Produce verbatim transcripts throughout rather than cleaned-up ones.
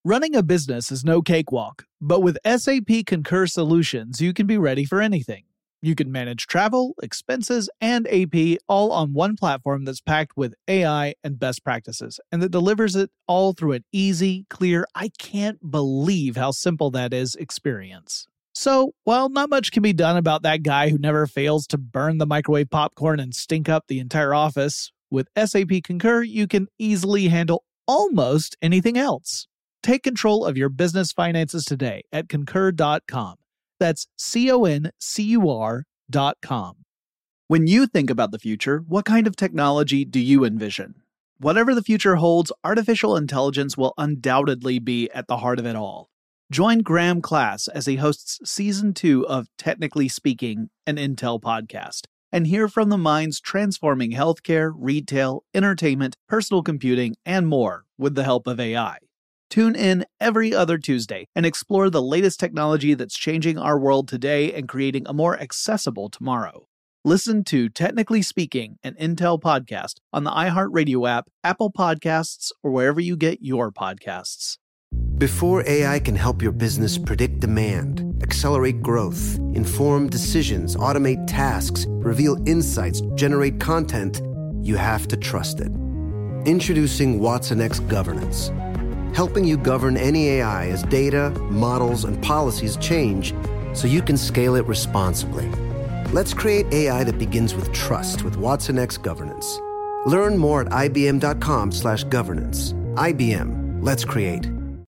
Running a business is no cakewalk, but with S A P Concur Solutions, you can be ready for anything. You can manage travel, expenses, and A P all on one platform that's packed with A I and best practices, and that delivers it all through an easy, clear, I can't believe how simple that is experience. So, while not much can be done about that guy who never fails to burn the microwave popcorn and stink up the entire office, with S A P Concur, you can easily handle almost anything else. Take control of your business finances today at concur dot com. That's C O N C U R dot com. When you think about the future, what kind of technology do you envision? Whatever the future holds, artificial intelligence will undoubtedly be at the heart of it all. Join Graham Class as he hosts Season two of Technically Speaking, an Intel podcast, and hear from the minds transforming healthcare, retail, entertainment, personal computing, and more with the help of A I. Tune in every other Tuesday and explore the latest technology that's changing our world today and creating a more accessible tomorrow. Listen to Technically Speaking, an Intel podcast on the iHeartRadio app, Apple Podcasts, or wherever you get your podcasts. Before A I can help your business predict demand, accelerate growth, inform decisions, automate tasks, reveal insights, generate content, you have to trust it. Introducing watsonx Governance, helping you govern any A I as data, models, and policies change so you can scale it responsibly. Let's create A I that begins with trust with watsonx Governance. Learn more at ibm dot com slash governance. I B M, let's create.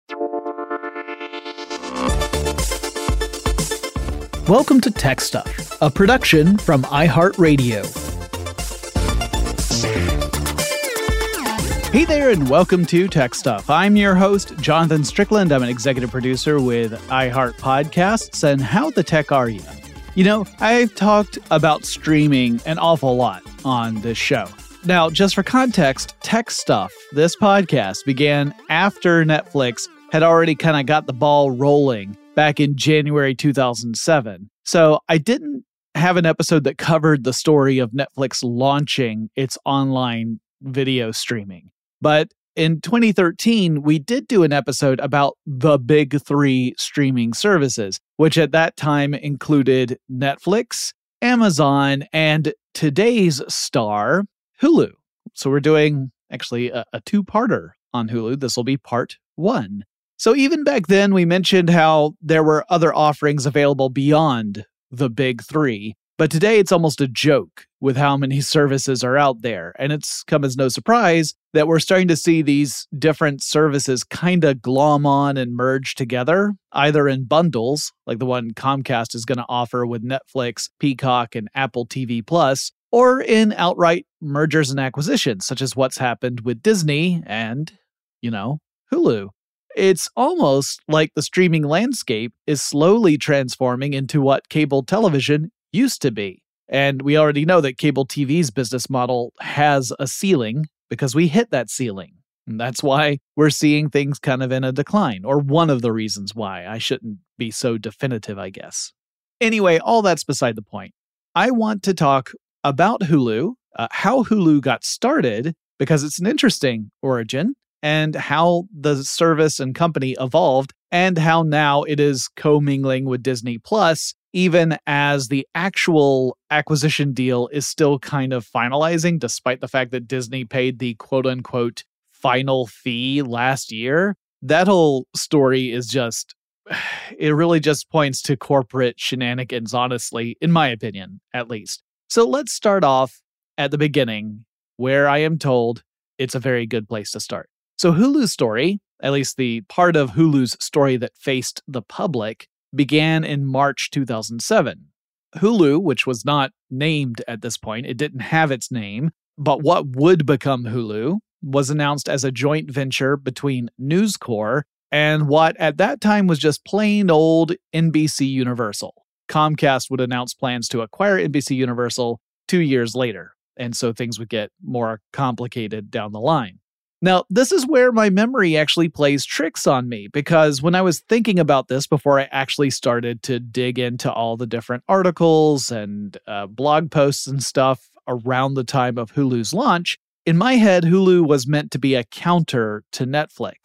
Welcome to Tech Stuff, a production from iHeartRadio. Hey there, and welcome to Tech Stuff. I'm your host, Jonathan Strickland. I'm an executive producer with iHeart Podcasts. And how the tech are you? You know, I've talked about streaming an awful lot on this show. Now, just for context, Tech Stuff, this podcast, began after Netflix had already kind of got the ball rolling back in January two thousand seven. So I didn't have an episode that covered the story of Netflix launching its online video streaming. But in twenty thirteen, we did do an episode about the big three streaming services, which at that time included Netflix, Amazon, and today's star, Hulu. So we're doing actually a, a two-parter on Hulu. This will be part one. So even back then, we mentioned how there were other offerings available beyond the big three. But today, it's almost a joke with how many services are out there. And it's come as no surprise that we're starting to see these different services kind of glom on and merge together, either in bundles, like the one Comcast is going to offer with Netflix, Peacock, and Apple T V Plus, or in outright mergers and acquisitions, such as what's happened with Disney and, you know, Hulu. It's almost like the streaming landscape is slowly transforming into what cable television used to be. And we already know that cable T V's business model has a ceiling because we hit that ceiling. And that's why we're seeing things kind of in a decline, or one of the reasons why. I shouldn't be so definitive, I guess. Anyway, all that's beside the point. I want to talk about Hulu, uh, how Hulu got started, because it's an interesting origin, and how the service and company evolved, and how now it is commingling with Disney Plus, even as the actual acquisition deal is still kind of finalizing, despite the fact that Disney paid the quote-unquote final fee last year. That whole story is just, it really just points to corporate shenanigans, honestly, in my opinion, at least. So let's start off at the beginning, where I am told it's a very good place to start. So Hulu's story, at least the part of Hulu's story that faced the public, began in March two thousand seven. Hulu, which was not named at this point, it didn't have its name, but what would become Hulu was announced as a joint venture between News Corp and what at that time was just plain old N B C Universal. Comcast would announce plans to acquire N B C Universal two years later, and so things would get more complicated down the line. Now, this is where my memory actually plays tricks on me, because when I was thinking about this before I actually started to dig into all the different articles and uh, blog posts and stuff around the time of Hulu's launch, in my head, Hulu was meant to be a counter to Netflix.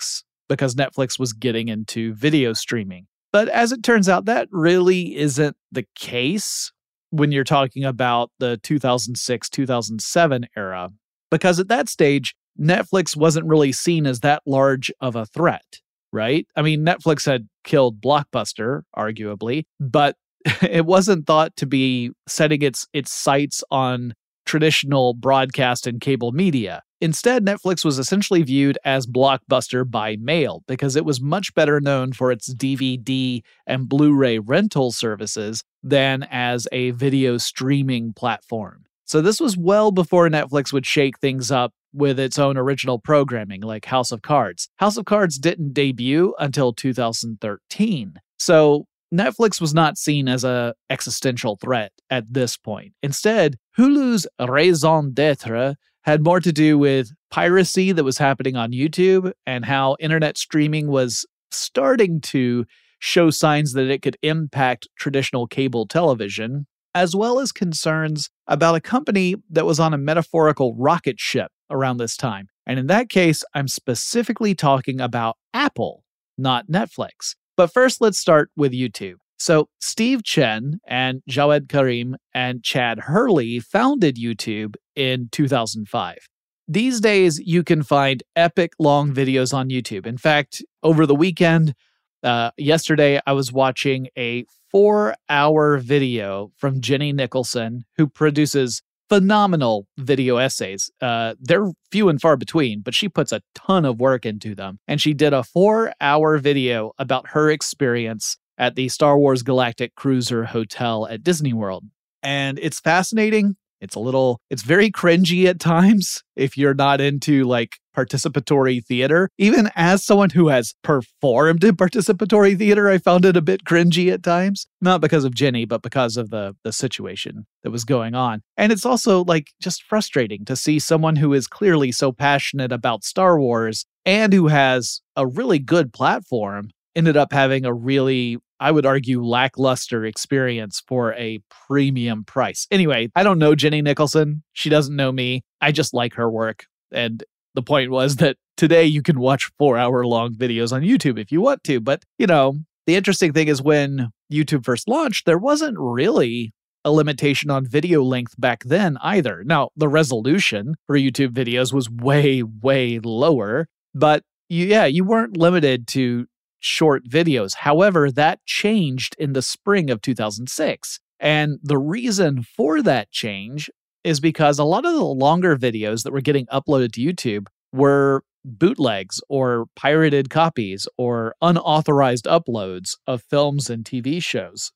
because Netflix was getting into video streaming. But as it turns out, that really isn't the case when you're talking about the two thousand six, two thousand seven era, because at that stage, Netflix wasn't really seen as that large of a threat, right? I mean, Netflix had killed Blockbuster, arguably, but it wasn't thought to be setting its its sights on traditional broadcast and cable media. Instead, Netflix was essentially viewed as Blockbuster by mail because it was much better known for its D V D and Blu-ray rental services than as a video streaming platform. So this was well before Netflix would shake things up with its own original programming like House of Cards. House of Cards didn't debut until two thousand thirteen. So Netflix was not seen as a existential threat at this point. Instead, Hulu's raison d'etre had more to do with piracy that was happening on YouTube and how internet streaming was starting to show signs that it could impact traditional cable television, as well as concerns about a company that was on a metaphorical rocket ship around this time. And in that case, I'm specifically talking about Apple, not Netflix. But first, let's start with YouTube. So Steve Chen and Jawed Karim and Chad Hurley founded YouTube in two thousand five. These days, you can find epic long videos on YouTube. In fact, over the weekend, uh, yesterday, I was watching a four-hour video from Jenny Nicholson, who produces phenomenal video essays. Uh, they're few and far between, but she puts a ton of work into them. And she did a four-hour video about her experience at the Star Wars Galactic Cruiser Hotel at Disney World. And it's fascinating. It's a little, it's very cringy at times if you're not into like participatory theater. Even as someone who has performed in participatory theater, I found it a bit cringy at times. Not because of Jenny, but because of the, the situation that was going on. And it's also like just frustrating to see someone who is clearly so passionate about Star Wars and who has a really good platform ended up having a really, I would argue, lackluster experience for a premium price. Anyway, I don't know Jenny Nicholson. She doesn't know me. I just like her work. And the point was that today you can watch four-hour-long videos on YouTube if you want to. But, you know, the interesting thing is when YouTube first launched, there wasn't really a limitation on video length back then either. Now, the resolution for YouTube videos was way, way lower. But, you, yeah, you weren't limited to short videos. However, that changed in the spring of two thousand six. And the reason for that change is because a lot of the longer videos that were getting uploaded to YouTube were bootlegs or pirated copies or unauthorized uploads of films and T V shows.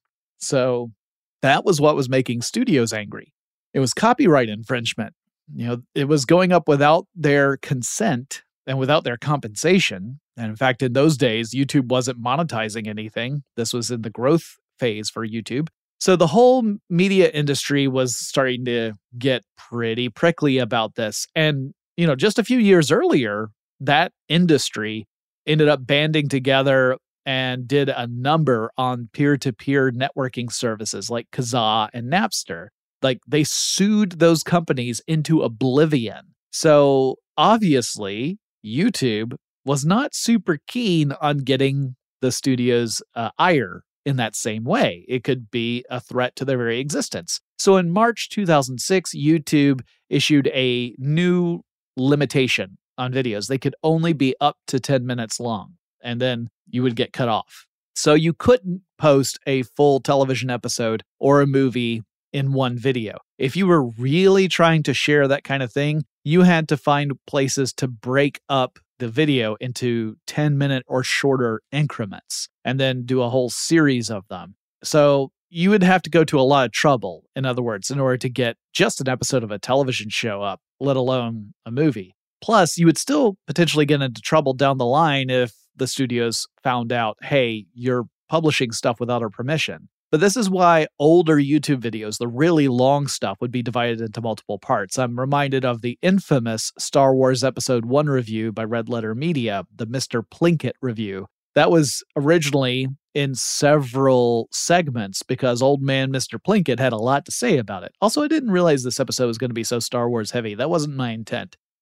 So that was what was making studios angry. It was copyright infringement. You know, it was going up without their consent and without their compensation. And in fact, in those days, YouTube wasn't monetizing anything. This was in the growth phase for YouTube. So the whole media industry was starting to get pretty prickly about this. And, you know, just a few years earlier, that industry ended up banding together and did a number on peer-to-peer networking services like Kazaa and Napster. Like, they sued those companies into oblivion. So obviously, YouTube was not super keen on getting the studio's uh, ire in that same way. It could be a threat to their very existence. So in March two thousand six, YouTube issued a new limitation on videos. They could only be up to ten minutes long, and then you would get cut off. So you couldn't post a full television episode or a movie in one video. If you were really trying to share that kind of thing, you had to find places to break up the video into ten minute or shorter increments and then do a whole series of them. So you would have to go to a lot of trouble, in other words, in order to get just an episode of a television show up, let alone a movie. Plus, you would still potentially get into trouble down the line if the studios found out, hey, you're publishing stuff without our permission. But this is why older YouTube videos, the really long stuff, would be divided into multiple parts. I'm reminded of the infamous Star Wars Episode one review by Red Letter Media, the Mister Plinkett review. That was originally in several segments because old man Mister Plinkett had a lot to say about it. Also, I didn't realize this episode was going to be so Star Wars heavy. That wasn't my intent.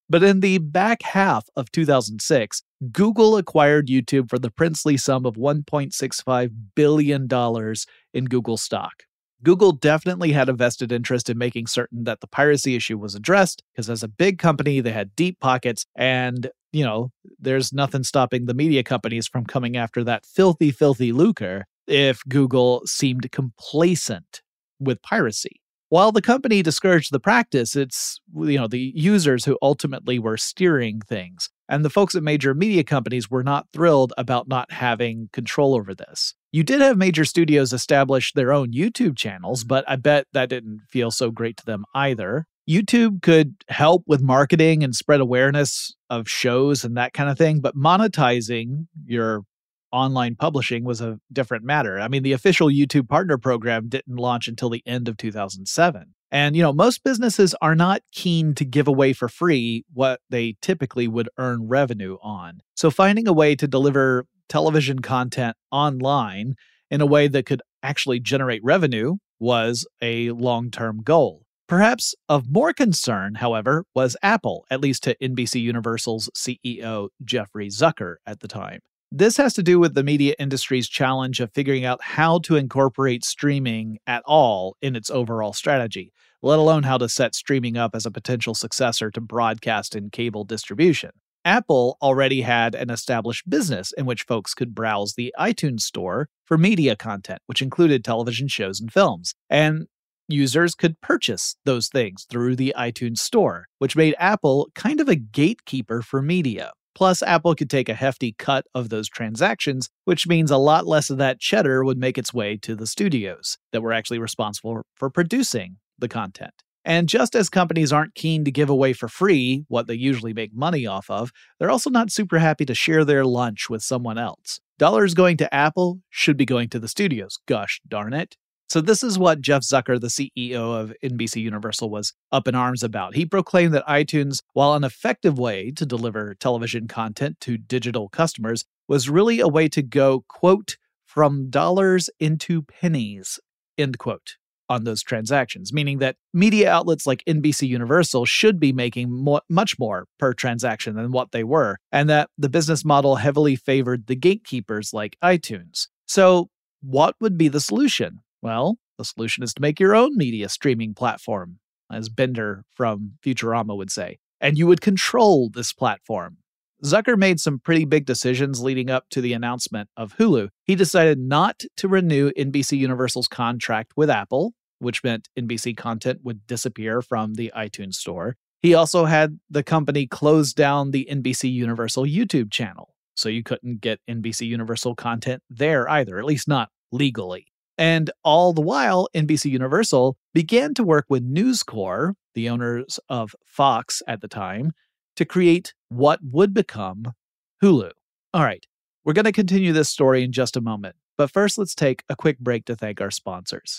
But in the back half of two thousand six, Google acquired YouTube for the princely sum of one point six five billion dollars in Google stock. Google definitely had a vested interest in making certain that the piracy issue was addressed, because as a big company, they had deep pockets, and, you know, there's nothing stopping the media companies from coming after that filthy, filthy lucre if Google seemed complacent with piracy. While the company discouraged the practice, it's, you know, the users who ultimately were steering things. And the folks at major media companies were not thrilled about not having control over this. You did have major studios establish their own YouTube channels, but I bet that didn't feel so great to them either. YouTube could help with marketing and spread awareness of shows and that kind of thing, but monetizing your online publishing was a different matter. I mean, the official YouTube partner program didn't launch until the end of two thousand seven. And, you know, most businesses are not keen to give away for free what they typically would earn revenue on. So finding a way to deliver television content online in a way that could actually generate revenue was a long-term goal. Perhaps of more concern, however, was Apple, at least to N B C Universal's C E O Jeffrey Zucker at the time. This has to do with the media industry's challenge of figuring out how to incorporate streaming at all in its overall strategy, let alone how to set streaming up as a potential successor to broadcast and cable distribution. Apple already had an established business in which folks could browse the iTunes store for media content, which included television shows and films. And users could purchase those things through the iTunes store, which made Apple kind of a gatekeeper for media. Plus, Apple could take a hefty cut of those transactions, which means a lot less of that cheddar would make its way to the studios that were actually responsible for producing the content. And just as companies aren't keen to give away for free what they usually make money off of, they're also not super happy to share their lunch with someone else. Dollars going to Apple should be going to the studios, gosh darn it. So this is what Jeff Zucker, the C E O of N B C Universal, was up in arms about. He proclaimed that iTunes, while an effective way to deliver television content to digital customers, was really a way to go, quote, from dollars into pennies, end quote, on those transactions, meaning that media outlets like N B C Universal should be making mo- much more per transaction than what they were, and that the business model heavily favored the gatekeepers like iTunes. So what would be the solution? Well, the solution is to make your own media streaming platform, as Bender from Futurama would say, and you would control this platform. Zucker made some pretty big decisions leading up to the announcement of Hulu. He decided not to renew N B C Universal's contract with Apple, which meant N B C content would disappear from the iTunes store. He also had the company close down the N B C Universal YouTube channel, so you couldn't get N B C Universal content there either, at least not legally. And all the while, N B C Universal began to work with News Corp, the owners of Fox at the time, to create what would become Hulu. All right, we're going to continue this story in just a moment, but first let's take a quick break to thank our sponsors.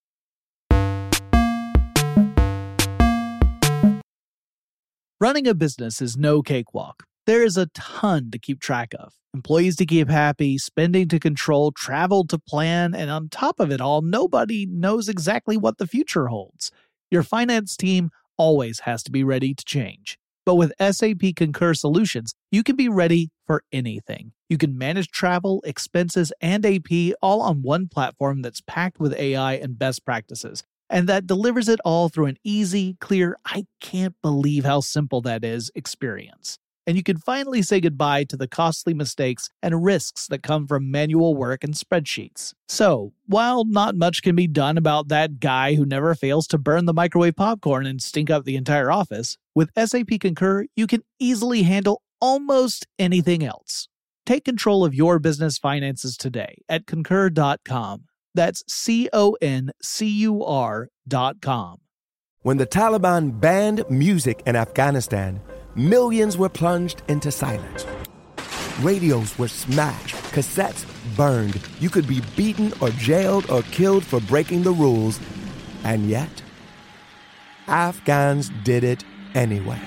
Running a business is no cakewalk. There is a ton to keep track of. Employees to keep happy, spending to control, travel to plan, and on top of it all, nobody knows exactly what the future holds. Your finance team always has to be ready to change. But with S A P Concur Solutions, you can be ready for anything. You can manage travel, expenses, and A P all on one platform that's packed with A I and best practices, and that delivers it all through an easy, clear, I can't believe how simple that is experience. And you can finally say goodbye to the costly mistakes and risks that come from manual work and spreadsheets. So, while not much can be done about that guy who never fails to burn the microwave popcorn and stink up the entire office, with S A P Concur, you can easily handle almost anything else. Take control of your business finances today at concur dot com. That's C O N C U R dot com. When the Taliban banned music in Afghanistan, millions were plunged into silence. Radios were smashed, cassettes burned. You could be beaten or jailed or killed for breaking the rules. And yet, Afghans did it anyway.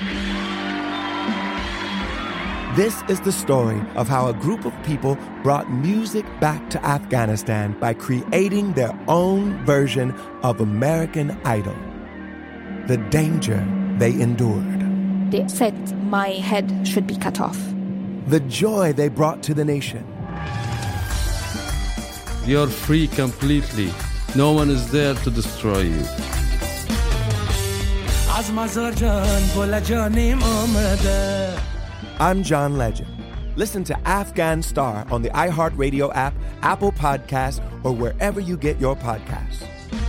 This is the story of how a group of people brought music back to Afghanistan by creating their own version of American Idol. The danger they endured. They said my head should be cut off. The joy they brought to the nation. You're free completely. No one is there to destroy you. I'm John Legend. Listen to Afghan Star on the iHeartRadio app, Apple Podcasts, or wherever you get your podcasts.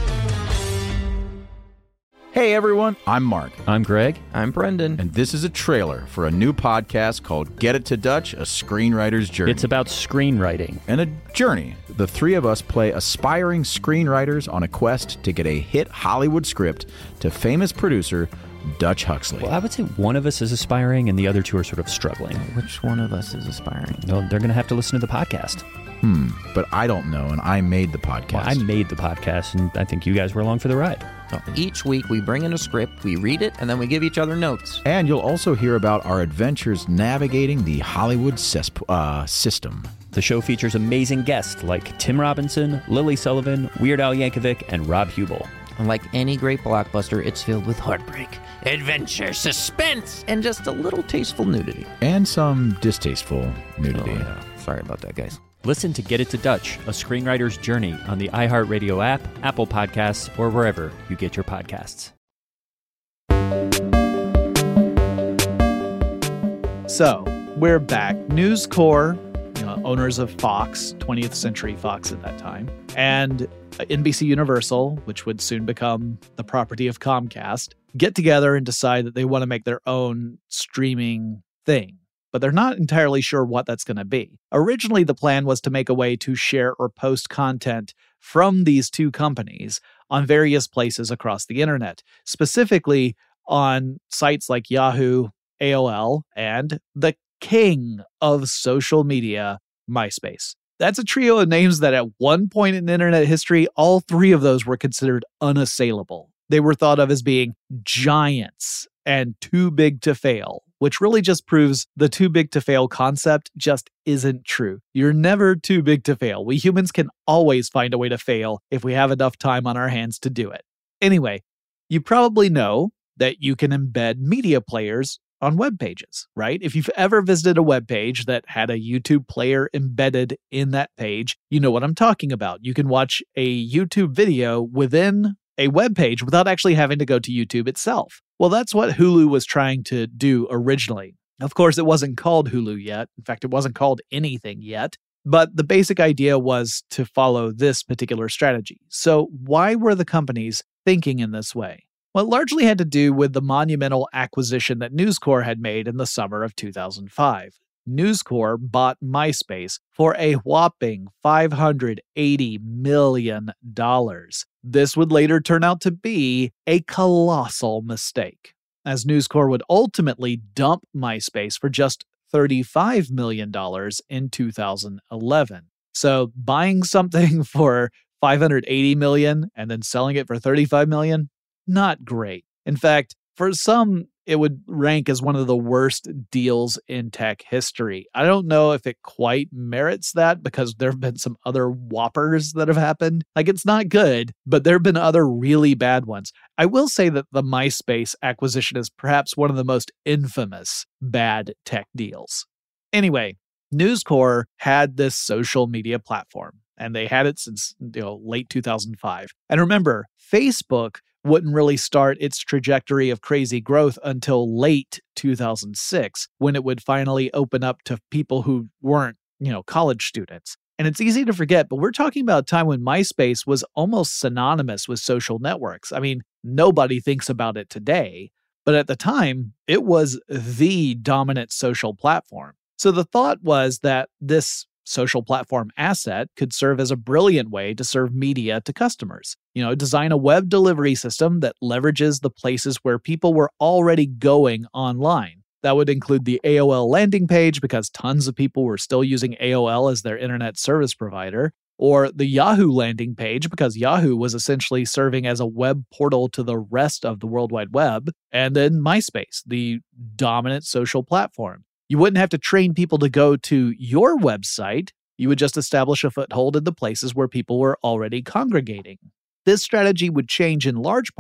Hey everyone, I'm Mark. I'm Greg. I'm Brendan. And this is a trailer for a new podcast called Get It to Dutch, A Screenwriter's Journey. It's about screenwriting. And a journey. The three of us play aspiring screenwriters on a quest to get a hit Hollywood script to famous producer Dutch Huxley. Well, I would say one of us is aspiring and the other two are sort of struggling. Which one of us is aspiring? No, they're going to have to listen to the podcast. Hmm, but I don't know, and I made the podcast. Well, I made the podcast, and I think you guys were along for the ride. So each week we bring in a script, we read it, and then we give each other notes. And you'll also hear about our adventures navigating the Hollywood cessp- uh, system. The show features amazing guests like Tim Robinson, Lily Sullivan, Weird Al Yankovic, and Rob Hubel. And like any great blockbuster, it's filled with heartbreak, adventure, suspense, and just a little tasteful nudity. And some distasteful nudity. Oh, yeah. Sorry about that, guys. Listen to Get It to Dutch, A Screenwriter's Journey on the iHeartRadio app, Apple Podcasts, or wherever you get your podcasts. So, we're back. News Corp, you know, owners of Fox, twentieth Century Fox at that time, and N B C Universal, which would soon become the property of Comcast, get together and decide that they want to make their own streaming thing. But they're not entirely sure what that's going to be. Originally, the plan was to make a way to share or post content from these two companies on various places across the internet, specifically on sites like Yahoo, A O L, and the king of social media, MySpace. That's a trio of names that at one point in internet history, all three of those were considered unassailable. They were thought of as being giants and too big to fail, which really just proves the too big to fail concept just isn't true. You're never too big to fail. We humans can always find a way to fail if we have enough time on our hands to do it. Anyway, you probably know that you can embed media players on web pages, right? If you've ever visited a web page that had a YouTube player embedded in that page, you know what I'm talking about. You can watch a YouTube video within a web page without actually having to go to YouTube itself. Well, that's what Hulu was trying to do originally. Of course, it wasn't called Hulu yet. In fact, it wasn't called anything yet. But the basic idea was to follow this particular strategy. So why were the companies thinking in this way? Well, it largely had to do with the monumental acquisition that News Corp had made in the summer of two thousand five. News Corp bought MySpace for a whopping five hundred eighty million dollars. This would later turn out to be a colossal mistake, as News Corp would ultimately dump MySpace for just thirty-five million dollars in two thousand eleven. So buying something for five hundred eighty million dollars and then selling it for thirty-five million dollars, not great. In fact, for some, it would rank as one of the worst deals in tech history. I don't know if it quite merits that because there have been some other whoppers that have happened. Like, it's not good, but there have been other really bad ones. I will say that the MySpace acquisition is perhaps one of the most infamous bad tech deals. Anyway, News Corp had this social media platform, and they had it since, you know, late two thousand five. And remember, Facebook wouldn't really start its trajectory of crazy growth until late two thousand six, when it would finally open up to people who weren't, you know, college students. And it's easy to forget, but we're talking about a time when MySpace was almost synonymous with social networks. I mean, nobody thinks about it today, but at the time, it was the dominant social platform. So the thought was that this social platform asset could serve as a brilliant way to serve media to customers. You know, design a web delivery system that leverages the places where people were already going online. That would include the A O L landing page because tons of people were still using A O L as their internet service provider, or the Yahoo landing page because Yahoo was essentially serving as a web portal to the rest of the World Wide Web, and then MySpace, the dominant social platform. You wouldn't have to train people to go to your website. You would just establish a foothold in the places where people were already congregating. This strategy would change in large part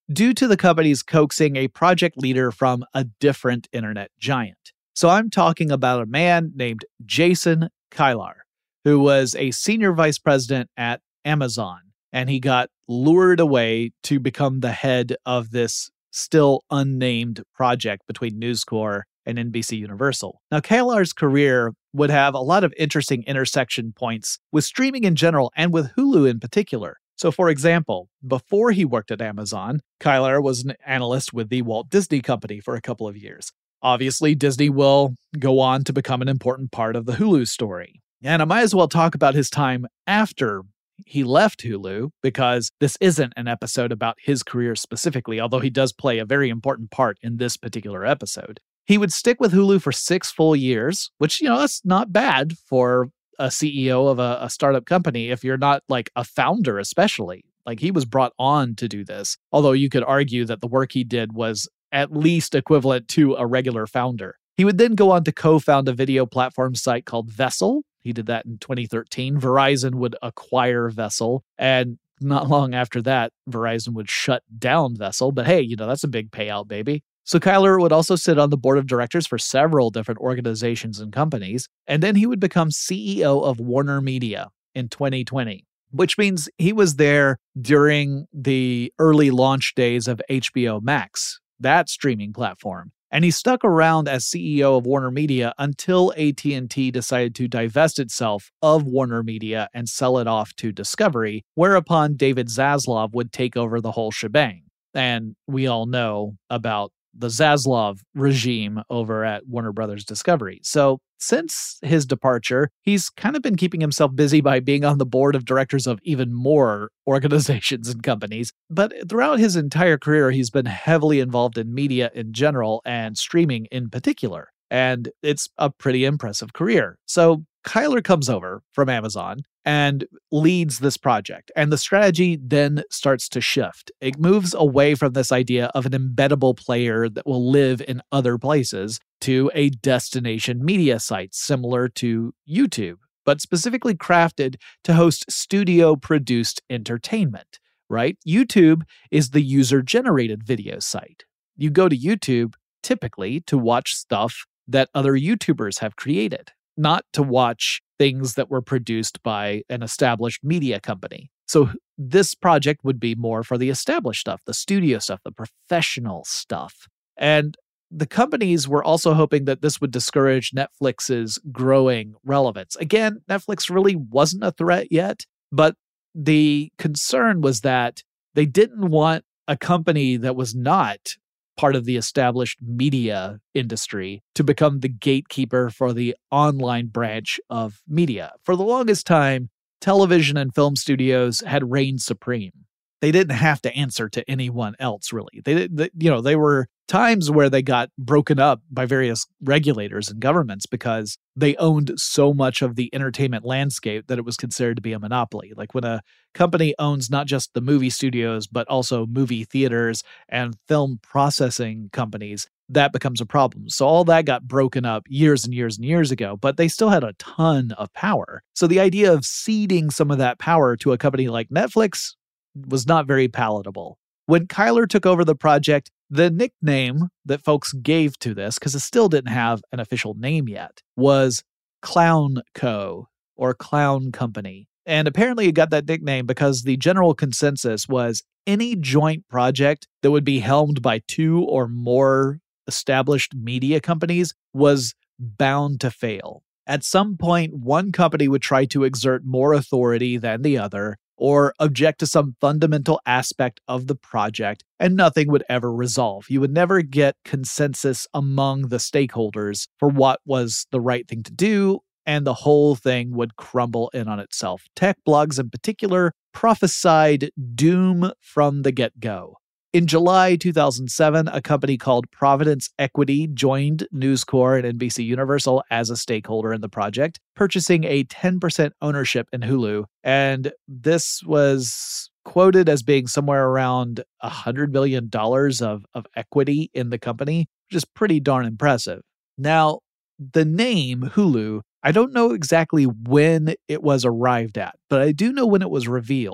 due to the company's coaxing a project leader from a different internet giant. So I'm talking about a man named Jason Kilar, who was a senior vice president at Amazon, and he got lured away to become the head of this still unnamed project between News Corp and N B C Universal. Now, Kilar's career would have a lot of interesting intersection points with streaming in general and with Hulu in particular. So, for example, before he worked at Amazon, Kilar was an analyst with the Walt Disney Company for a couple of years. Obviously, Disney will go on to become an important part of the Hulu story. And I might as well talk about his time after he left Hulu, because this isn't an episode about his career specifically, although he does play a very important part in this particular episode. He would stick with Hulu for six full years, which, you know, that's not bad for a C E O of a, a startup company if you're not like a founder, especially. Like, he was brought on to do this, although you could argue that the work he did was at least equivalent to a regular founder. He would then go on to co-found a video platform site called Vessel. He did that in twenty thirteen. Verizon would acquire Vessel, and not long after that, Verizon would shut down Vessel. But hey, you know, that's a big payout, baby. So Kilar would also sit on the board of directors for several different organizations and companies, and then he would become C E O of Warner Media in twenty twenty, which means he was there during the early launch days of H B O Max, that streaming platform. And he stuck around as C E O of Warner Media until A T and T decided to divest itself of Warner Media and sell it off to Discovery, whereupon David Zaslav would take over the whole shebang. And we all know about the Zaslav regime over at Warner Brothers Discovery. So since his departure, he's kind of been keeping himself busy by being on the board of directors of even more organizations and companies. But throughout his entire career, he's been heavily involved in media in general and streaming in particular. And it's a pretty impressive career. So Kilar comes over from Amazon and leads this project. And the strategy then starts to shift. It moves away from this idea of an embeddable player that will live in other places to a destination media site similar to YouTube, but specifically crafted to host studio-produced entertainment, right? YouTube is the user-generated video site. You go to YouTube typically to watch stuff that other YouTubers have created, not to watch things that were produced by an established media company. So this project would be more for the established stuff, the studio stuff, the professional stuff. And the companies were also hoping that this would discourage Netflix's growing relevance. Again, Netflix really wasn't a threat yet, but the concern was that they didn't want a company that was not part of the established media industry to become the gatekeeper for the online branch of media. For the longest time, television and film studios had reigned supreme. They didn't have to answer to anyone else, really. They, they, you know, there were times where they got broken up by various regulators and governments because they owned so much of the entertainment landscape that it was considered to be a monopoly. Like when a company owns not just the movie studios, but also movie theaters and film processing companies, that becomes a problem. So all that got broken up years and years and years ago, but they still had a ton of power. So the idea of ceding some of that power to a company like Netflix was not very palatable. When Kilar took over the project, the nickname that folks gave to this, because it still didn't have an official name yet, was Clown Co. or Clown Company. And apparently it got that nickname because the general consensus was any joint project that would be helmed by two or more established media companies was bound to fail. At some point, one company would try to exert more authority than the other, or object to some fundamental aspect of the project, and nothing would ever resolve. You would never get consensus among the stakeholders for what was the right thing to do, and the whole thing would crumble in on itself. Tech blogs in particular prophesied doom from the get-go. In July two thousand seven, a company called Providence Equity joined News Corp and N B C Universal as a stakeholder in the project, purchasing a ten percent ownership in Hulu. And this was quoted as being somewhere around one hundred million dollars of, of equity in the company, which is pretty darn impressive. Now, the name Hulu, I don't know exactly when it was arrived at, but I do know when it was revealed.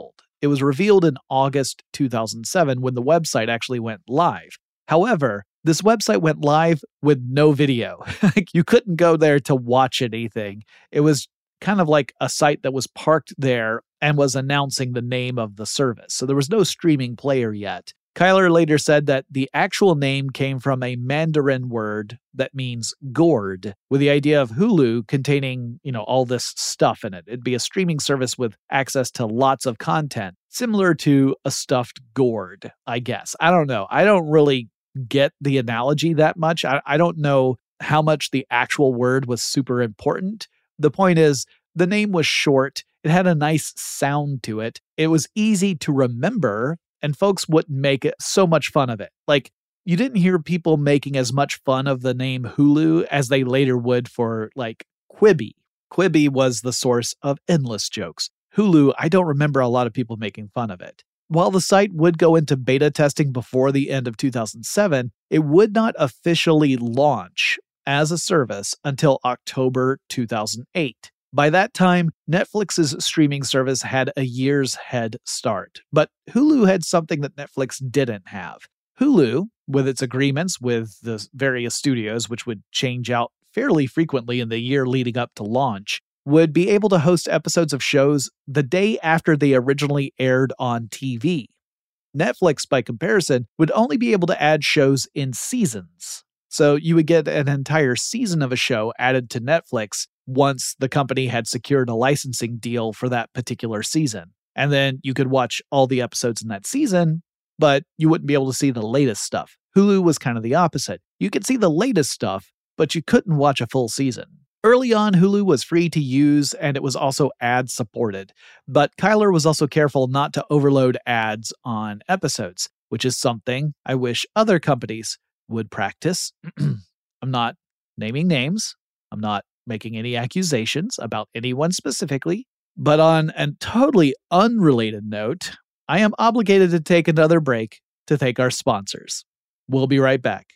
It was revealed in August two thousand seven when the website actually went live. However, this website went live with no video. You couldn't go there to watch anything. It was kind of like a site that was parked there and was announcing the name of the service. So there was no streaming player yet. Kyler later said that the actual name came from a Mandarin word that means gourd, with the idea of Hulu containing, you know, all this stuff in it. It'd be a streaming service with access to lots of content, similar to a stuffed gourd, I guess. I don't know. I don't really get the analogy that much. I, I don't know how much the actual word was super important. The point is, the name was short. It had a nice sound to it. It was easy to remember, and folks wouldn't make it so much fun of it. Like, you didn't hear people making as much fun of the name Hulu as they later would for, like, Quibi. Quibi was the source of endless jokes. Hulu, I don't remember a lot of people making fun of it. While the site would go into beta testing before the end of two thousand seven, it would not officially launch as a service until October two thousand eight. By that time, Netflix's streaming service had a year's head start, but Hulu had something that Netflix didn't have. Hulu, with its agreements with the various studios, which would change out fairly frequently in the year leading up to launch, would be able to host episodes of shows the day after they originally aired on T V. Netflix, by comparison, would only be able to add shows in seasons. So you would get an entire season of a show added to Netflix once the company had secured a licensing deal for that particular season. And then you could watch all the episodes in that season, but you wouldn't be able to see the latest stuff. Hulu was kind of the opposite. You could see the latest stuff, but you couldn't watch a full season. Early on, Hulu was free to use, and it was also ad-supported. But Kyler was also careful not to overload ads on episodes, which is something I wish other companies would practice. I'm not naming names. I'm not making any accusations about anyone specifically. But on a totally unrelated note, I am obligated to take another break to thank our sponsors. We'll be right back.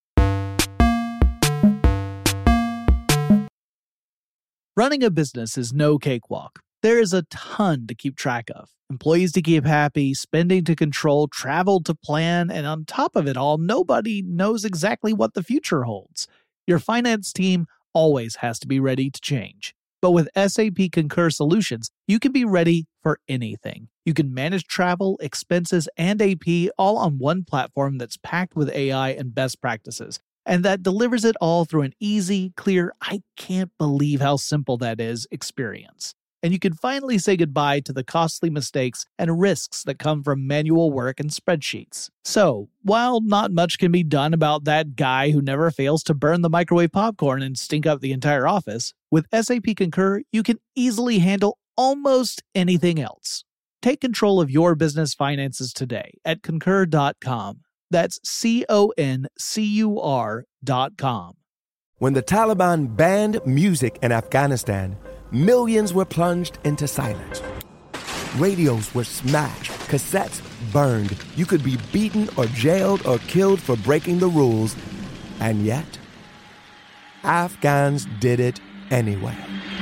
Running a business is no cakewalk. There is a ton to keep track of. Employees to keep happy, spending to control, travel to plan, and on top of it all, nobody knows exactly what the future holds. Your finance team always has to be ready to change. But with S A P Concur Solutions, you can be ready for anything. You can manage travel, expenses, and A P all on one platform that's packed with A I and best practices, and that delivers it all through an easy, clear, I can't believe how simple that is experience. And you can finally say goodbye to the costly mistakes and risks that come from manual work and spreadsheets. So, while not much can be done about that guy who never fails to burn the microwave popcorn and stink up the entire office, with S A P Concur, you can easily handle almost anything else. Take control of your business finances today at concur dot com. That's C O N C U R dot com. When the Taliban banned music in Afghanistan, millions were plunged into silence. Radios were smashed, cassettes burned. You could be beaten or jailed or killed for breaking the rules. And yet, Afghans did it anyway.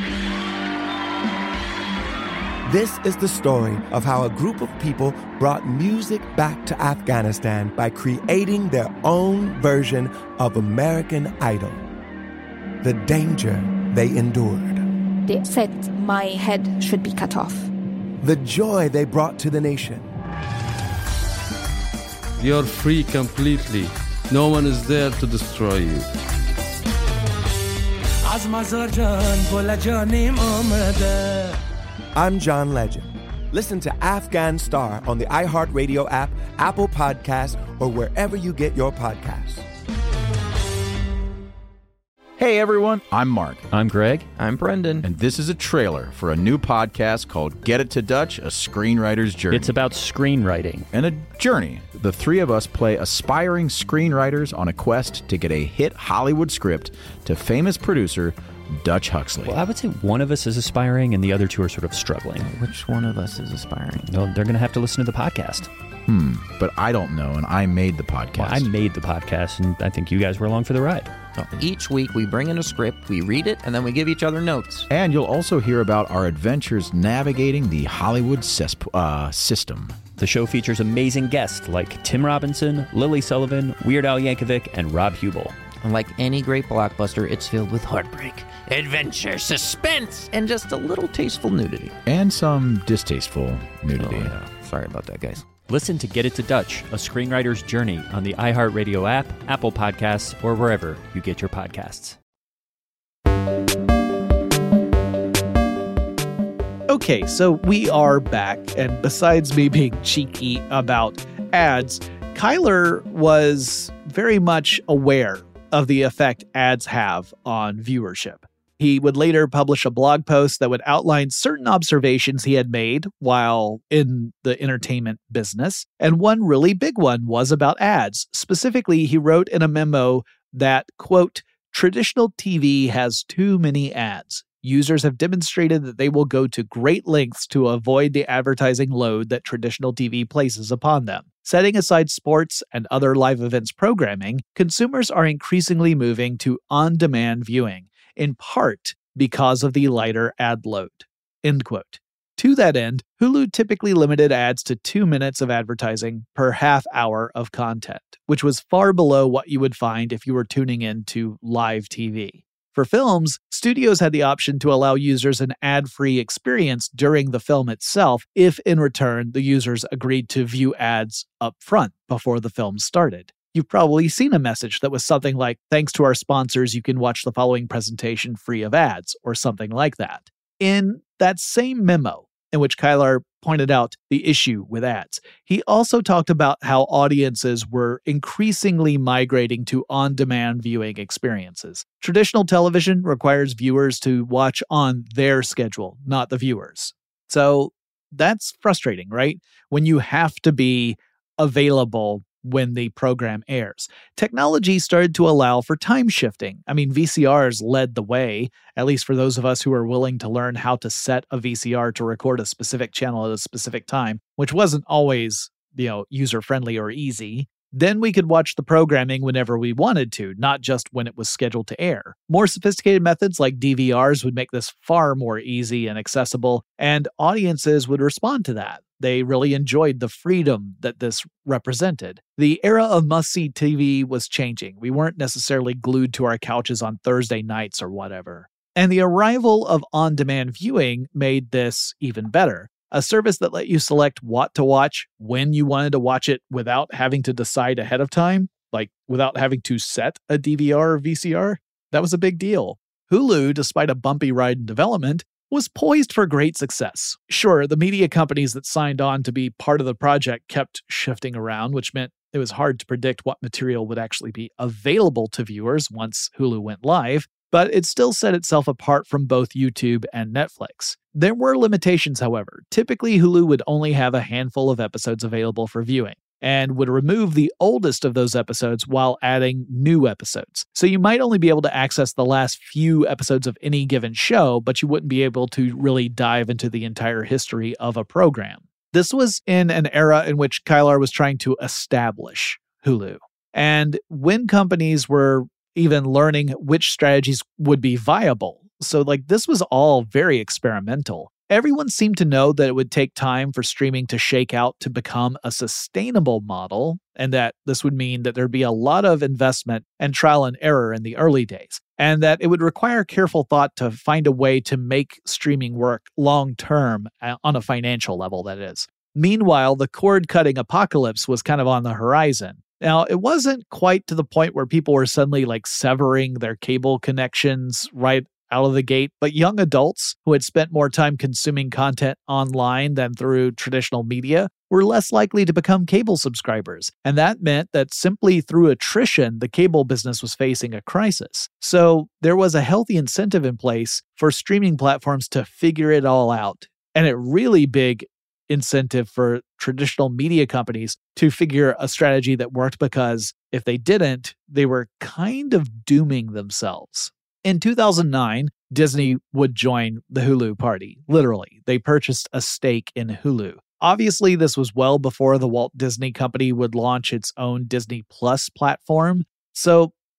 This is the story of how a group of people brought music back to Afghanistan by creating their own version of American Idol. The danger they endured. They said my head should be cut off. The joy they brought to the nation. You're free completely. No one is there to destroy you. I'm John Legend. Listen to Afghan Star on the iHeartRadio app, Apple Podcasts, or wherever you get your podcasts. Hey everyone, I'm Mark. I'm Greg. I'm Brendan. And this is a trailer for a new podcast called Get It to Dutch, A Screenwriter's Journey. It's about screenwriting. And a journey. The three of us play aspiring screenwriters on a quest to get a hit Hollywood script to famous producer Dutch Huxley. Well, I would say one of us is aspiring and the other two are sort of struggling. Which one of us is aspiring? No, they're going to have to listen to the podcast. Hmm, but I don't know, and I made the podcast. Well, I made the podcast, and I think you guys were along for the ride. So each week we bring in a script, we read it, and then we give each other notes. And you'll also hear about our adventures navigating the Hollywood cessp- uh, system. The show features amazing guests like Tim Robinson, Lily Sullivan, Weird Al Yankovic, and Rob Hubel. And like any great blockbuster, it's filled with heartbreak, adventure, suspense, and just a little tasteful nudity. And some distasteful nudity. Oh, yeah. Sorry about that, guys. Listen to Get It to Dutch, a screenwriter's journey on the iHeartRadio app, Apple Podcasts, or wherever you get your podcasts. Okay, so we are back, and besides me being cheeky about ads, Kyler was very much aware of the effect ads have on viewership. He would later publish a blog post that would outline certain observations he had made while in the entertainment business, and one really big one was about ads. Specifically, he wrote in a memo that, quote, "Traditional T V has too many ads. Users have demonstrated that they will go to great lengths to avoid the advertising load that traditional T V places upon them. Setting aside sports and other live events programming, consumers are increasingly moving to on-demand viewing, in part because of the lighter ad load." End quote. To that end, Hulu typically limited ads to two minutes of advertising per half hour of content, which was far below what you would find if you were tuning in to live T V. For films, studios had the option to allow users an ad-free experience during the film itself if, in return, the users agreed to view ads up front before the film started. You've probably seen a message that was something like, "Thanks to our sponsors, you can watch the following presentation free of ads," or something like that. In that same memo, in which Kyler pointed out the issue with ads, he also talked about how audiences were increasingly migrating to on-demand viewing experiences. Traditional television requires viewers to watch on their schedule, not the viewers. So that's frustrating, right? When you have to be available when the program airs. Technology started to allow for time shifting. I mean, V C Rs led the way, at least for those of us who are willing to learn how to set a V C R to record a specific channel at a specific time, which wasn't always, you know, user-friendly or easy. Then we could watch the programming whenever we wanted to, not just when it was scheduled to air. More sophisticated methods like D V Rs would make this far more easy and accessible, and audiences would respond to that. They really enjoyed the freedom that this represented. The era of must-see T V was changing. We weren't necessarily glued to our couches on Thursday nights or whatever. And the arrival of on-demand viewing made this even better. A service that let you select what to watch when you wanted to watch it without having to decide ahead of time, like without having to set a D V R or V C R. That was a big deal. Hulu, despite a bumpy ride in development, was poised for great success. Sure, the media companies that signed on to be part of the project kept shifting around, which meant it was hard to predict what material would actually be available to viewers once Hulu went live, but it still set itself apart from both YouTube and Netflix. There were limitations, however. Typically, Hulu would only have a handful of episodes available for viewing, and would remove the oldest of those episodes while adding new episodes. So you might only be able to access the last few episodes of any given show, but you wouldn't be able to really dive into the entire history of a program. This was in an era in which Kyler was trying to establish Hulu. And when companies were even learning which strategies would be viable. So like this was all very experimental. Everyone seemed to know that it would take time for streaming to shake out to become a sustainable model, and that this would mean that there'd be a lot of investment and trial and error in the early days, and that it would require careful thought to find a way to make streaming work long-term on a financial level, that is. Meanwhile, the cord-cutting apocalypse was kind of on the horizon. Now, it wasn't quite to the point where people were suddenly like severing their cable connections right out of the gate, but young adults who had spent more time consuming content online than through traditional media were less likely to become cable subscribers. And that meant that simply through attrition, the cable business was facing a crisis. So there was a healthy incentive in place for streaming platforms to figure it all out. And a really big incentive for traditional media companies to figure a strategy that worked, because if they didn't, they were kind of dooming themselves. In two thousand nine, Disney would join the Hulu party. Literally, they purchased a stake in Hulu. Obviously, this was well before the Walt Disney Company would launch its own Disney Plus platform. So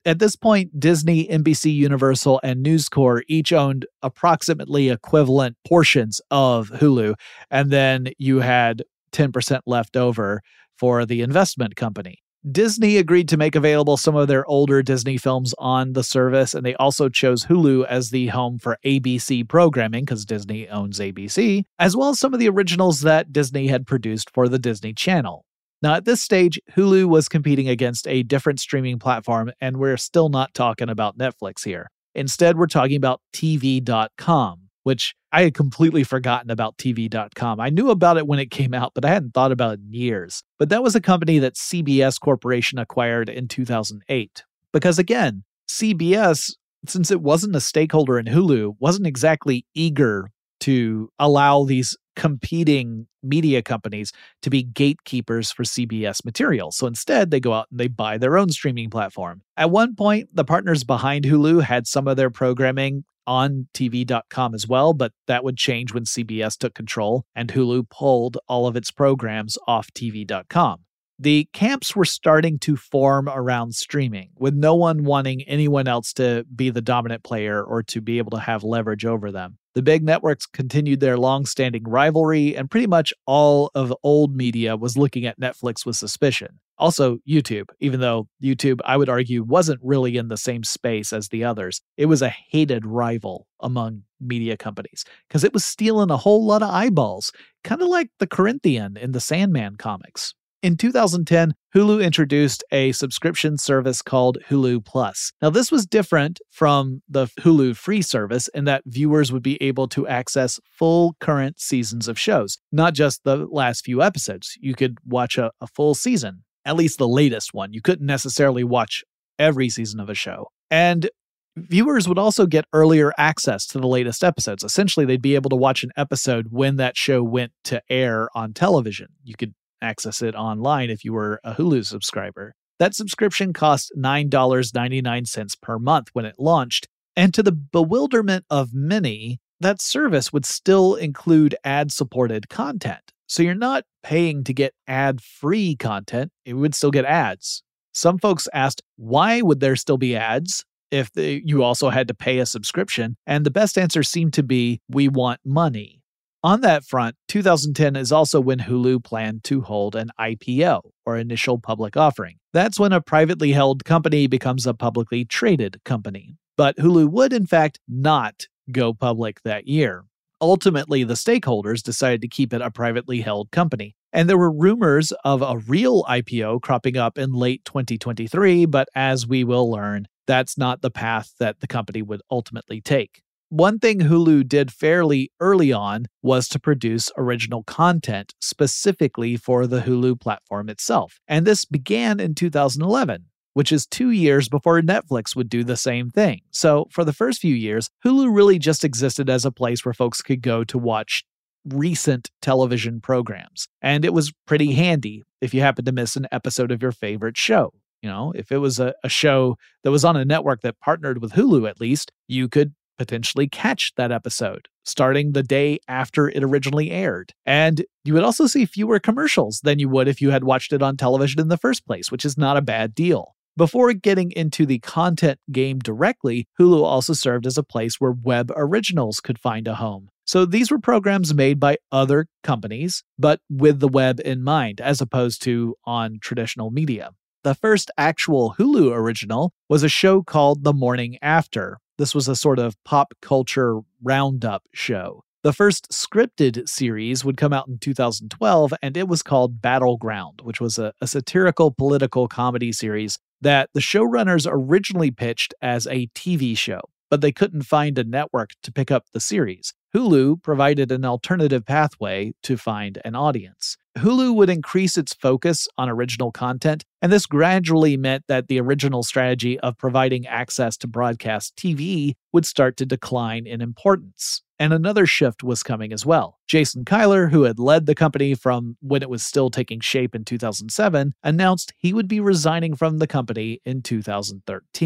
At this point, Disney, N B C Universal, and News Corp each owned approximately equivalent portions of Hulu, and then you had ten percent left over for the investment company. Disney agreed to make available some of their older Disney films on the service, and they also chose Hulu as the home for A B C programming, because Disney owns A B C, as well as some of the originals that Disney had produced for the Disney Channel. Now, at this stage, Hulu was competing against a different streaming platform, and we're still not talking about Netflix here. Instead, we're talking about T V dot com, which I had completely forgotten about T V dot com. I knew about it when it came out, but I hadn't thought about it in years. But that was a company that C B S Corporation acquired in two thousand eight. Because again, C B S, since it wasn't a stakeholder in Hulu, wasn't exactly eager to allow these competing media companies to be gatekeepers for C B S material. So instead, they go out and they buy their own streaming platform. At one point, the partners behind Hulu had some of their programming on T V dot com as well, but that would change when C B S took control and Hulu pulled all of its programs off T V dot com. The camps were starting to form around streaming, with no one wanting anyone else to be the dominant player or to be able to have leverage over them. The big networks continued their long-standing rivalry, and pretty much all of old media was looking at Netflix with suspicion. Also, YouTube, even though YouTube, I would argue, wasn't really in the same space as the others. It was a hated rival among media companies because it was stealing a whole lot of eyeballs, kind of like the Corinthian in the Sandman comics. In two thousand ten, Hulu introduced a subscription service called Hulu Plus. Now, this was different from the Hulu free service in that viewers would be able to access full current seasons of shows, not just the last few episodes. You could watch a, a full season, at least the latest one. You couldn't necessarily watch every season of a show. And viewers would also get earlier access to the latest episodes. Essentially, they'd be able to watch an episode when that show went to air on television. You could access it online if you were a Hulu subscriber. That subscription cost nine dollars and ninety-nine cents per month when it launched, and to the bewilderment of many, that service would still include ad-supported content. So you're not paying to get ad-free content, it would still get ads. Some folks asked, why would there still be ads if the, you also had to pay a subscription? And the best answer seemed to be, we want money. On that front, two thousand ten is also when Hulu planned to hold an I P O, or initial public offering. That's when a privately held company becomes a publicly traded company. But Hulu would, in fact, not go public that year. Ultimately, the stakeholders decided to keep it a privately held company. And there were rumors of a real I P O cropping up in late twenty twenty-three, but as we will learn, that's not the path that the company would ultimately take. One thing Hulu did fairly early on was to produce original content specifically for the Hulu platform itself. And this began in two thousand eleven, which is two years before Netflix would do the same thing. So for the first few years, Hulu really just existed as a place where folks could go to watch recent television programs. And it was pretty handy if you happened to miss an episode of your favorite show. You know, if it was a, a show that was on a network that partnered with Hulu, at least, you could potentially catch that episode starting the day after it originally aired. And you would also see fewer commercials than you would if you had watched it on television in the first place, which is not a bad deal. Before getting into the content game directly, Hulu also served as a place where web originals could find a home. So these were programs made by other companies, but with the web in mind, as opposed to on traditional media. The first actual Hulu original was a show called The Morning After. This was a sort of pop culture roundup show. The first scripted series would come out in two thousand twelve, and it was called Battleground, which was a, a satirical political comedy series that the showrunners originally pitched as a T V show, but they couldn't find a network to pick up the series. Hulu provided an alternative pathway to find an audience. Hulu would increase its focus on original content, and this gradually meant that the original strategy of providing access to broadcast T V would start to decline in importance. And another shift was coming as well. Jason Kilar, who had led the company from when it was still taking shape in two thousand seven, announced he would be resigning from the company in two thousand thirteen.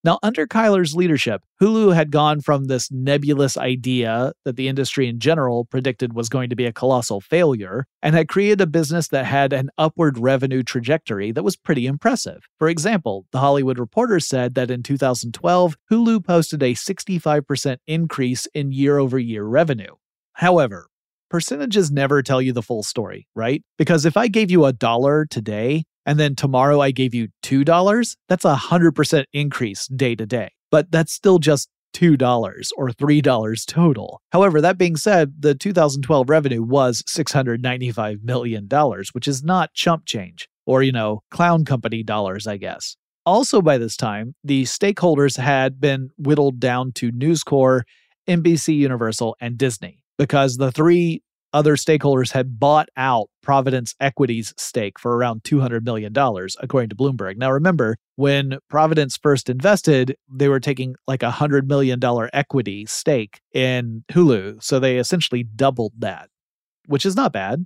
Now, under Kyler's leadership, Hulu had gone from this nebulous idea that the industry in general predicted was going to be a colossal failure and had created a business that had an upward revenue trajectory that was pretty impressive. For example, The Hollywood Reporter said that in two thousand twelve, Hulu posted a sixty-five percent increase in year-over-year revenue. However, percentages never tell you the full story, right? Because if I gave you a dollar today, and then tomorrow I gave you two dollars, that's a one hundred percent increase day to day. But that's still just two dollars or three dollars total. However, that being said, the two thousand twelve revenue was six hundred ninety-five million dollars, which is not chump change or, you know, clown company dollars, I guess. Also by this time, the stakeholders had been whittled down to News Corp, N B C Universal, and Disney because the three other stakeholders had bought out Providence Equity's stake for around two hundred million dollars, according to Bloomberg. Now, remember, when Providence first invested, they were taking like a one hundred million dollars equity stake in Hulu, so they essentially doubled that, which is not bad.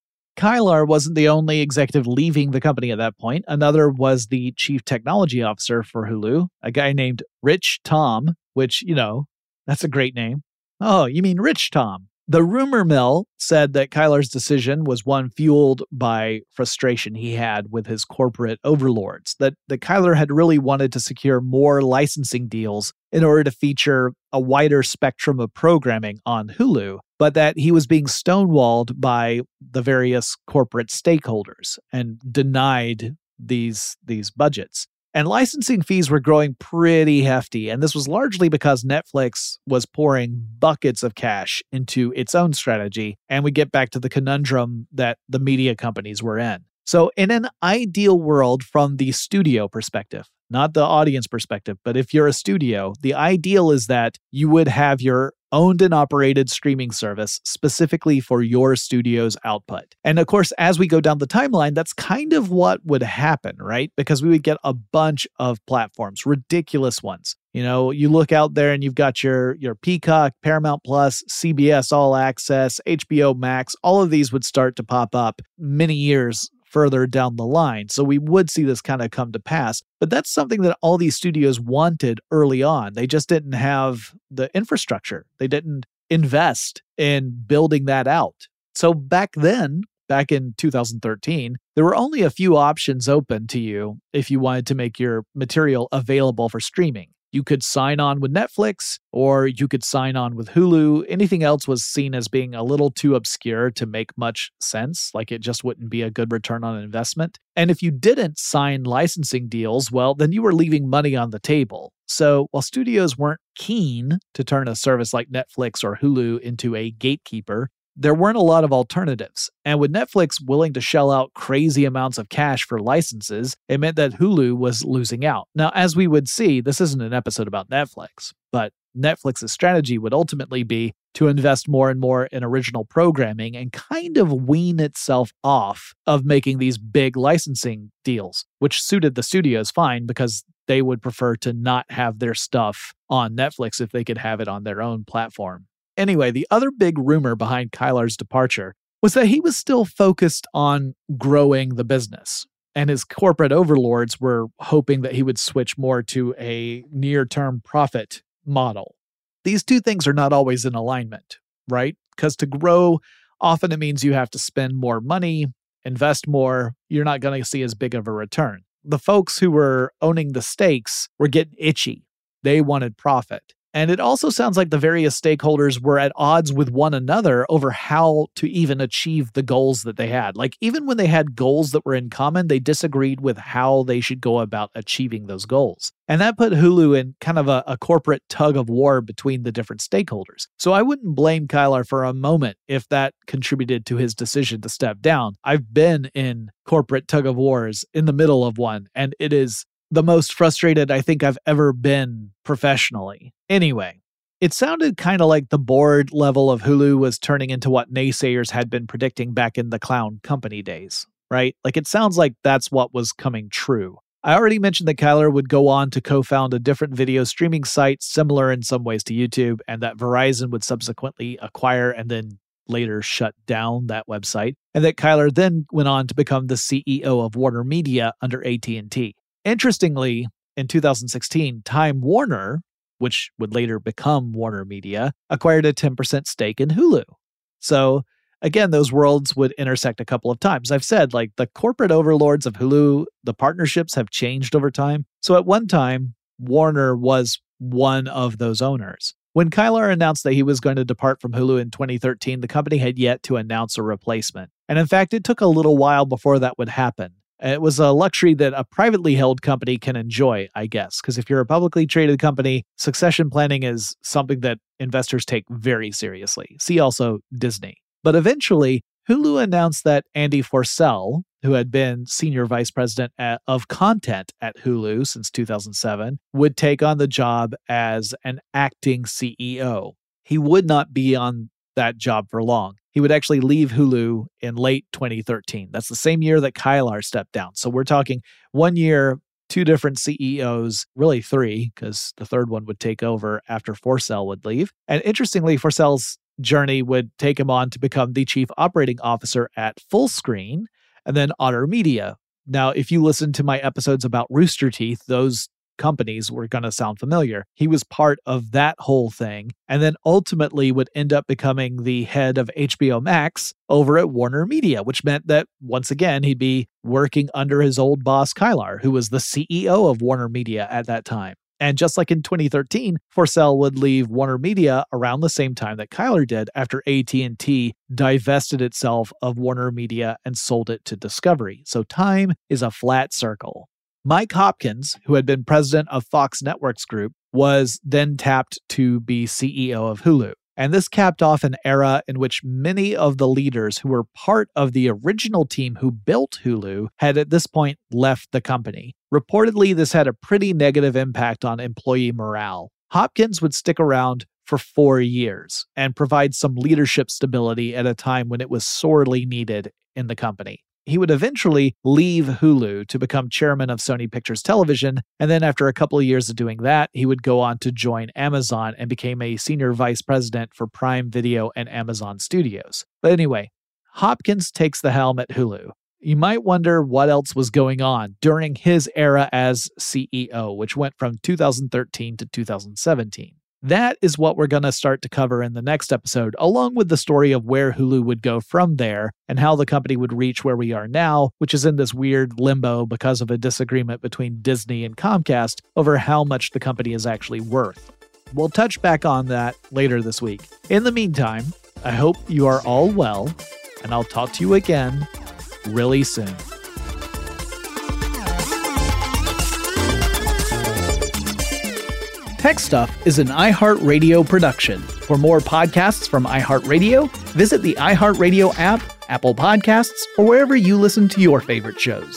Kyler wasn't the only executive leaving the company at that point. Another was the chief technology officer for Hulu, a guy named Rich Tom, which, you know, that's a great name. Oh, you mean Rich Tom. The rumor mill said that Kyler's decision was one fueled by frustration he had with his corporate overlords, that, that Kyler had really wanted to secure more licensing deals in order to feature a wider spectrum of programming on Hulu, but that he was being stonewalled by the various corporate stakeholders and denied these, these budgets. And licensing fees were growing pretty hefty, and this was largely because Netflix was pouring buckets of cash into its own strategy, and we get back to the conundrum that the media companies were in. So in an ideal world from the studio perspective, not the audience perspective, but if you're a studio, the ideal is that you would have your owned and operated streaming service specifically for your studio's output. And of course, as we go down the timeline, that's kind of what would happen, right? Because we would get a bunch of platforms, ridiculous ones. You know, you look out there and you've got your, your Peacock, Paramount Plus, C B S All Access, H B O Max. All of these would start to pop up many years further down the line. So we would see this kind of come to pass. But that's something that all these studios wanted early on. They just didn't have the infrastructure. They didn't invest in building that out. So back then, back in two thousand thirteen, there were only a few options open to you if you wanted to make your material available for streaming. You could sign on with Netflix, or you could sign on with Hulu. Anything else was seen as being a little too obscure to make much sense, like it just wouldn't be a good return on investment. And if you didn't sign licensing deals, well, then you were leaving money on the table. So while studios weren't keen to turn a service like Netflix or Hulu into a gatekeeper, there weren't a lot of alternatives. And with Netflix willing to shell out crazy amounts of cash for licenses, it meant that Hulu was losing out. Now, as we would see, this isn't an episode about Netflix, but Netflix's strategy would ultimately be to invest more and more in original programming and kind of wean itself off of making these big licensing deals, which suited the studios fine because they would prefer to not have their stuff on Netflix if they could have it on their own platform. Anyway, the other big rumor behind Kyler's departure was that he was still focused on growing the business, and his corporate overlords were hoping that he would switch more to a near-term profit model. These two things are not always in alignment, right? Because to grow, often it means you have to spend more money, invest more. You're not going to see as big of a return. The folks who were owning the stakes were getting itchy. They wanted profit. And it also sounds like the various stakeholders were at odds with one another over how to even achieve the goals that they had. Like, even when they had goals that were in common, they disagreed with how they should go about achieving those goals. And that put Hulu in kind of a, a corporate tug of war between the different stakeholders. So I wouldn't blame Kyler for a moment if that contributed to his decision to step down. I've been in corporate tug of wars in the middle of one, and it is the most frustrated I think I've ever been professionally. Anyway, it sounded kind of like the board level of Hulu was turning into what naysayers had been predicting back in the clown company days, right? Like, it sounds like that's what was coming true. I already mentioned that Kyler would go on to co-found a different video streaming site similar in some ways to YouTube, and that Verizon would subsequently acquire and then later shut down that website, and that Kyler then went on to become the C E O of Warner Media under A T and T. Interestingly, in two thousand sixteen, Time Warner, which would later become Warner Media, acquired a ten percent stake in Hulu. So again, those worlds would intersect a couple of times. I've said, like, the corporate overlords of Hulu, the partnerships have changed over time. So at one time, Warner was one of those owners. When Kylar announced that he was going to depart from Hulu in twenty thirteen, the company had yet to announce a replacement. And in fact, it took a little while before that would happen. It was a luxury that a privately held company can enjoy, I guess, because if you're a publicly traded company, succession planning is something that investors take very seriously. See also Disney. But eventually, Hulu announced that Andy Forssell, who had been senior vice president at, of content at Hulu since two thousand seven, would take on the job as an acting C E O. He would not be on that job for long. He would actually leave Hulu in late twenty thirteen. That's the same year that Kylar stepped down. So we're talking one year, two different C E Os, really three, because the third one would take over after Forssell would leave. And interestingly, Forsell's journey would take him on to become the chief operating officer at Fullscreen and then Otter Media. Now, if you listen to my episodes about Rooster Teeth, those companies were going to sound familiar. He was part of that whole thing and then ultimately would end up becoming the head of H B O Max over at Warner Media, which meant that once again, he'd be working under his old boss, Kylar, who was the C E O of Warner Media at that time. And just like in twenty thirteen, Forssell would leave Warner Media around the same time that Kylar did after A T and T divested itself of Warner Media and sold it to Discovery. So time is a flat circle. Mike Hopkins, who had been president of Fox Networks Group, was then tapped to be C E O of Hulu. And this capped off an era in which many of the leaders who were part of the original team who built Hulu had at this point left the company. Reportedly, this had a pretty negative impact on employee morale. Hopkins would stick around for four years and provide some leadership stability at a time when it was sorely needed in the company. He would eventually leave Hulu to become chairman of Sony Pictures Television, and then after a couple of years of doing that, he would go on to join Amazon and became a senior vice president for Prime Video and Amazon Studios. But anyway, Hopkins takes the helm at Hulu. You might wonder what else was going on during his era as C E O, which went from two thousand thirteen to two thousand seventeen. That is what we're going to start to cover in the next episode, along with the story of where Hulu would go from there and how the company would reach where we are now, which is in this weird limbo because of a disagreement between Disney and Comcast over how much the company is actually worth. We'll touch back on that later this week. In the meantime, I hope you are all well, and I'll talk to you again really soon. Tech Stuff is an iHeartRadio production. For more podcasts from iHeartRadio, visit the iHeartRadio app, Apple Podcasts, or wherever you listen to your favorite shows.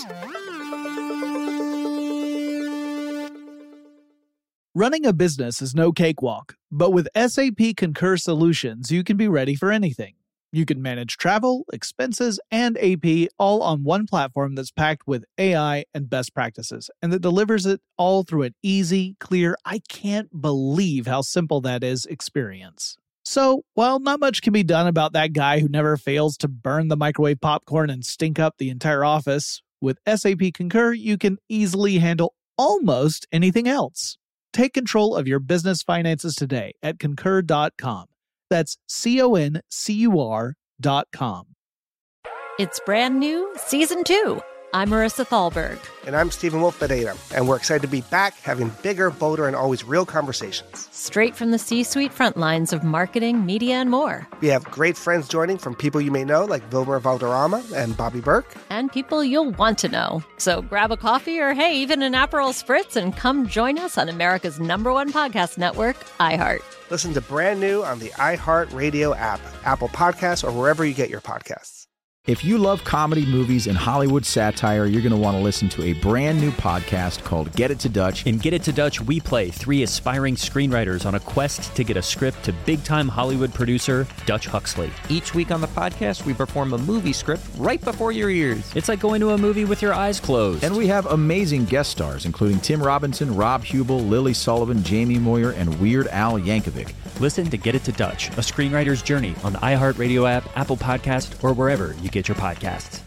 Running a business is no cakewalk, but with S A P Concur Solutions, you can be ready for anything. You can manage travel, expenses, and A P all on one platform that's packed with A I and best practices, and that delivers it all through an easy, clear, I can't believe how simple that is experience. So, while not much can be done about that guy who never fails to burn the microwave popcorn and stink up the entire office, with S A P Concur, you can easily handle almost anything else. Take control of your business finances today at concur dot com. That's C O N C U R dot com. It's brand new, season two. I'm Marissa Thalberg. And I'm Stephen Wolf Bedeta, and we're excited to be back having bigger, bolder, and always real conversations. Straight from the C-suite front lines of marketing, media, and more. We have great friends joining from people you may know, like Vilmer Valderrama and Bobby Burke. And people you'll want to know. So grab a coffee or, hey, even an Aperol Spritz and come join us on America's number one podcast network, iHeart. Listen to Brand New on the iHeartRadio app, Apple Podcasts, or wherever you get your podcasts. If you love comedy, movies, and Hollywood satire, you're going to want to listen to a brand new podcast called Get It to Dutch. In Get It to Dutch, we play three aspiring screenwriters on a quest to get a script to big-time Hollywood producer Dutch Huxley. Each week on the podcast, we perform a movie script right before your ears. It's like going to a movie with your eyes closed. And we have amazing guest stars, including Tim Robinson, Rob Hubel, Lily Sullivan, Jamie Moyer, and Weird Al Yankovic. Listen to Get It to Dutch, a screenwriter's journey on the iHeartRadio app, Apple Podcast, or wherever you get your podcasts.